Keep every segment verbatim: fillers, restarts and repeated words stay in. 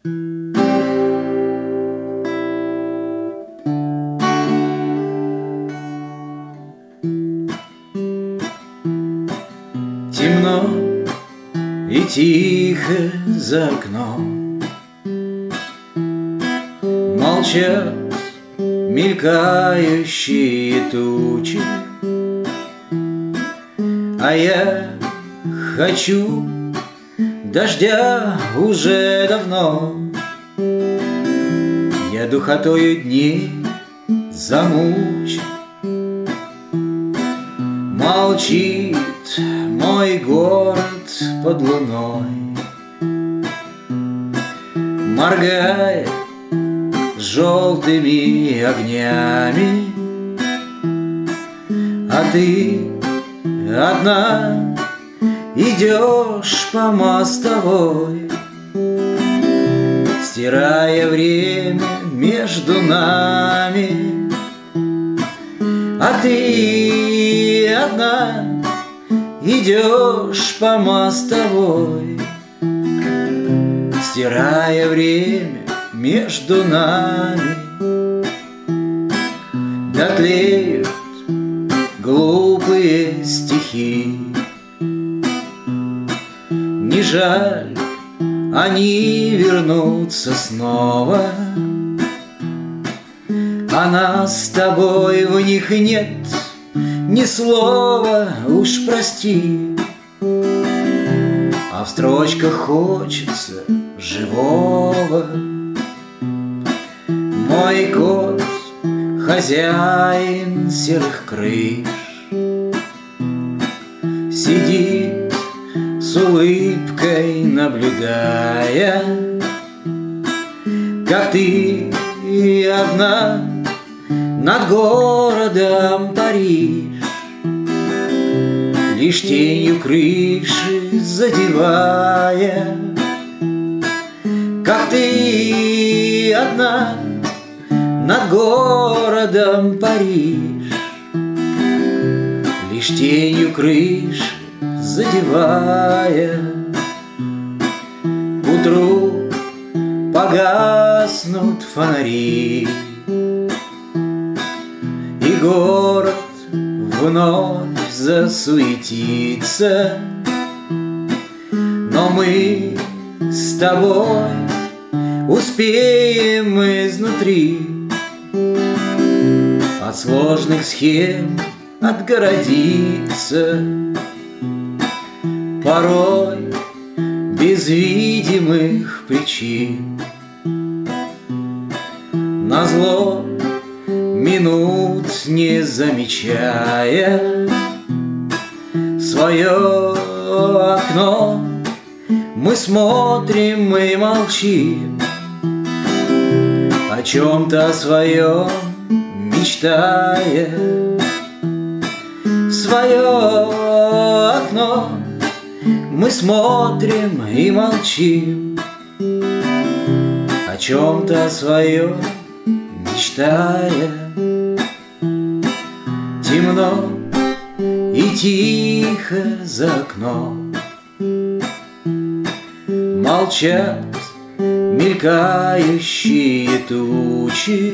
Темно и тихо за окном, молчат мелькающие тучи, а я хочу дождя уже давно. Я духотою дней замучен. Молчит мой город под луной, моргает желтыми огнями, а ты одна идешь по мостовой, стирая время между нами. А ты одна идешь по мостовой, стирая время между нами. Дотлеют глупые стихи, не жаль, они вернутся снова, а нас с тобой в них нет ни слова, уж прости. А в строчках хочется живого. Мой кот — хозяин серых крыш, сидит с улыбкой, наблюдая, как ты одна над городом паришь, лишь тенью крыши задевая. Как ты одна над городом паришь, лишь тенью крыши задевая. К утру погаснут фонари, и город вновь засуетится, но мы с тобой успеем изнутри от сложных схем отгородиться. Порой без видимых причин, назло минут не замечая, свое окно мы смотрим и молчим, о чем-то своем мечтая. Свое окно мы смотрим и молчим, о чем-то своем мечтая. Темно и тихо за окном, молчат мелькающие тучи,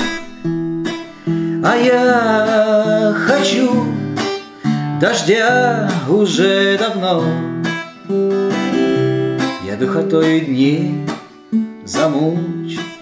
а я хочу дождя уже давно. Я духотой дней замучен.